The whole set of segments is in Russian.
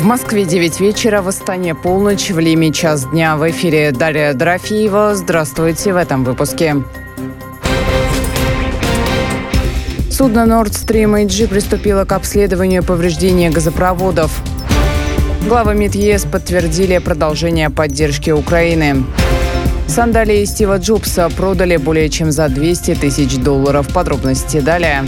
В Москве 9 вечера, в Астане полночь, в Лиме час дня. В эфире Дарья Дорофеева. Здравствуйте в этом выпуске. Судно Nord Stream AG приступило к обследованию повреждения газопроводов. Главы МИД ЕС подтвердили продолжение поддержки Украины. Сандалии Стива Джобса продали более чем за $200 тысяч. Подробности далее.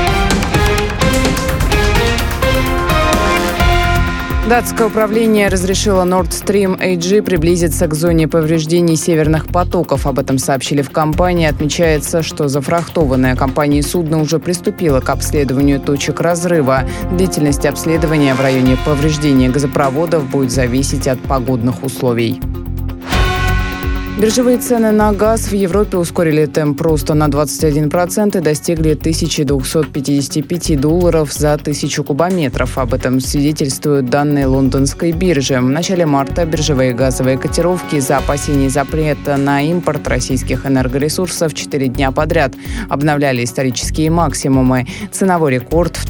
Датское управление разрешило Nord Stream AG приблизиться к зоне повреждений северных потоков. Об этом сообщили в компании. Отмечается, что зафрахтованное компанией судно уже приступило к обследованию точек разрыва. Длительность обследования в районе повреждения газопроводов будет зависеть от погодных условий. Биржевые цены на газ в Европе ускорили темп роста на 21% и достигли $1255 за 1000 кубометров. Об этом свидетельствуют данные лондонской биржи. В начале марта биржевые газовые котировки из-за опасений запрета на импорт российских энергоресурсов 4 дня подряд обновляли исторические максимумы. Ценовой рекорд в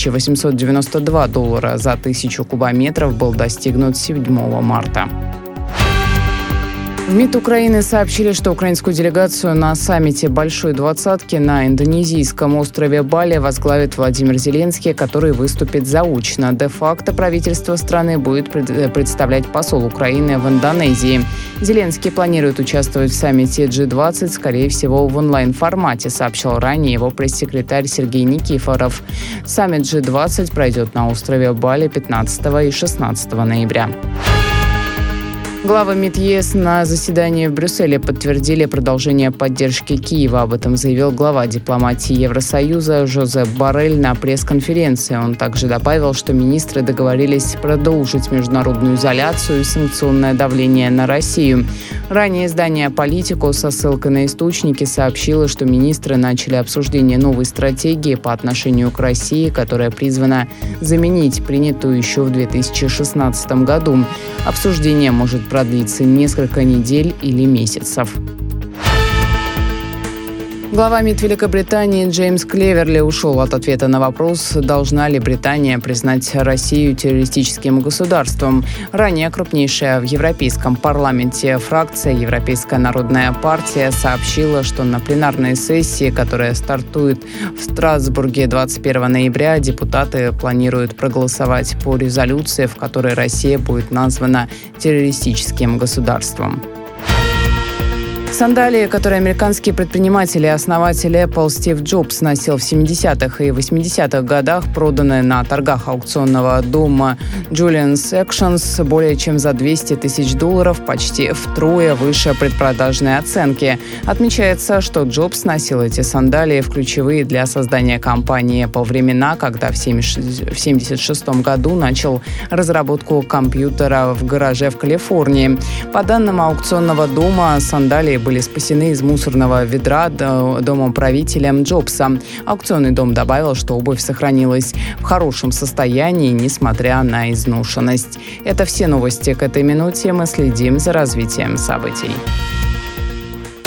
$3892 за 1000 кубометров был достигнут 7 марта. В МИД Украины сообщили, что украинскую делегацию на саммите Большой Двадцатки на индонезийском острове Бали возглавит Владимир Зеленский, который выступит заочно. Де-факто правительство страны будет представлять посол Украины в Индонезии. Зеленский планирует участвовать в саммите G20, скорее всего, в онлайн-формате, сообщил ранее его пресс-секретарь Сергей Никифоров. Саммит G20 пройдет на острове Бали 15 и 16 ноября. Главы МИД ЕС на заседании в Брюсселе подтвердили продолжение поддержки Киева. Об этом заявил глава дипломатии Евросоюза Жозеп Боррель на пресс-конференции. Он также добавил, что министры договорились продолжить международную изоляцию и санкционное давление на Россию. Ранее издание «Политико» со ссылкой на источники сообщило, что министры начали обсуждение новой стратегии по отношению к России, которая призвана заменить принятую еще в 2016 году. Обсуждение может продлиться несколько недель или месяцев. Глава МИД Великобритании Джеймс Клеверли ушел от ответа на вопрос, должна ли Британия признать Россию террористическим государством. Ранее крупнейшая в Европейском парламенте фракция Европейская народная партия сообщила, что на пленарной сессии, которая стартует в Страсбурге 21 ноября, депутаты планируют проголосовать по резолюции, в которой Россия будет названа террористическим государством. Сандалии, которые американский предприниматель и основатель Apple Стив Джобс носил в 70-х и 80-х годах, проданные на торгах аукционного дома Julien's Auctions более чем за $200 тысяч, почти втрое выше предпродажной оценки. Отмечается, что Джобс носил эти сандалии в ключевые для создания компании Apple времена, когда в 1976 году начал разработку компьютера в гараже в Калифорнии. По данным аукционного дома, сандалии были спасены из мусорного ведра домоправителем Джобса. Аукционный дом добавил, что обувь сохранилась в хорошем состоянии, несмотря на изношенность. Это все новости к этой минуте. Мы следим за развитием событий.